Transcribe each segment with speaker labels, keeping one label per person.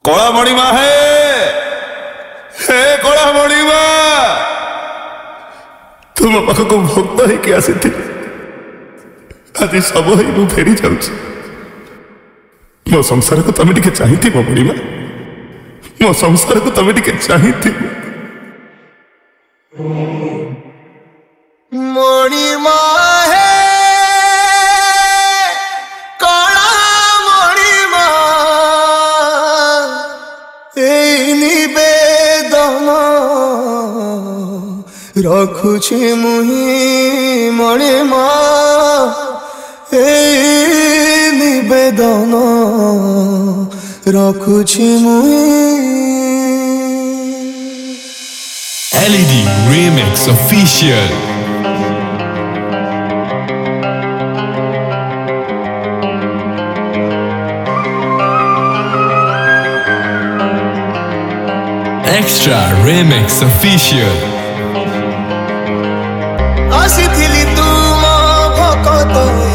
Speaker 1: कला मणिमा हे कला मणिमा तुम पाखक भक्त होके आसी आज सब मु फेरी जाऊँ मो संसार को तमें टिके चाहिए मो मणिमा मो संसार को तमें टिके चाहिए
Speaker 2: मणिमा हे कला मणिमा निवेदन रखुछि मुहि मणिमा निवेदन रखुछि मुहि
Speaker 3: LED Remix Official. Extra Remix Official.
Speaker 2: आसिथिली तुम भकत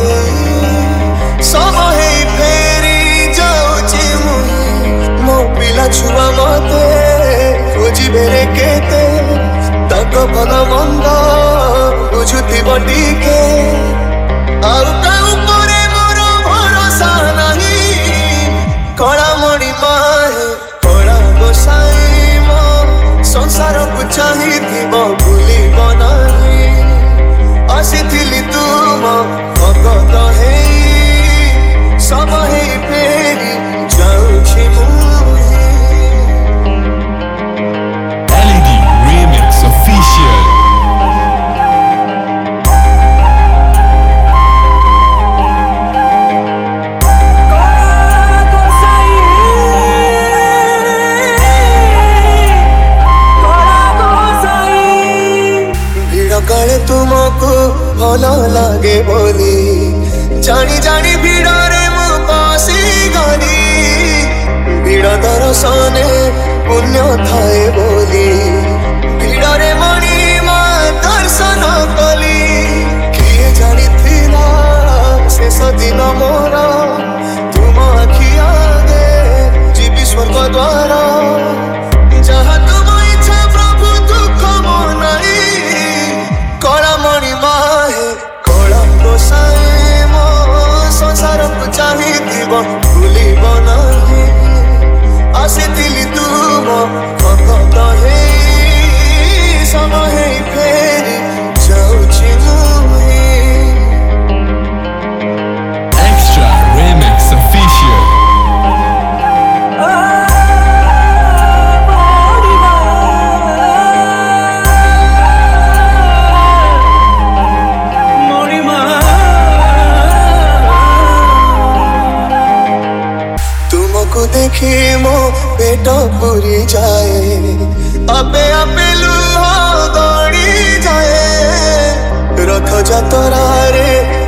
Speaker 2: सब हे फेरी जाउछि मुहि मो पिला छुआ मते खोजी बेरे केते तक भल मंद बुझुति बटिके आउ काउ परे मोर भरोसा नहीं कला मणिमा कला गोसाई मो संसार को चाहिथिब भूलिब नहीं आसिथिली तुम भगत हे सब हे फेरी जाउछि मुहि
Speaker 3: LED Remix Official.
Speaker 2: काले तुमको भल लागे बोली जानी जानी भिड़े मु पसी गली भिड़ दर्शने पुण्य थाए बोली भिड़े मणिमा दर्शन कली किए जानी थिला शेष दिन मोर तुम आखि आगे जीवी स्वर्ग द्वार जहाँ तुम इच्छा प्रभु दुख मनाई कला मणिमा कला गोसाई मो संसार को चाहिथिब भूलिब नहीं आसिथिली तुम भगत हे सब हे फेरी जाउछि मुहि
Speaker 3: Extra Remix Official.
Speaker 2: तुमको देखी मो पेट पूरी जाए आपे आपे लुह दौड़ी जाए रथ जतरा रे